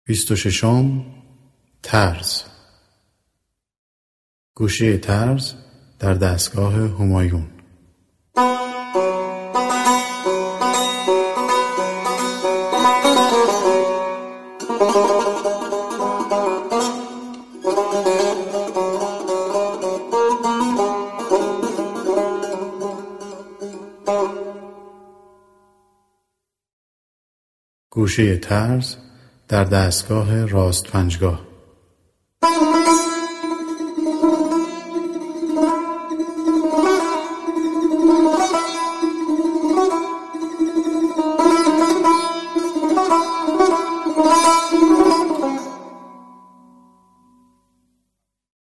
26. طرز. گوشه طرز در دستگاه همایون. گوشه طرز در دستگاه راست پنجگاه.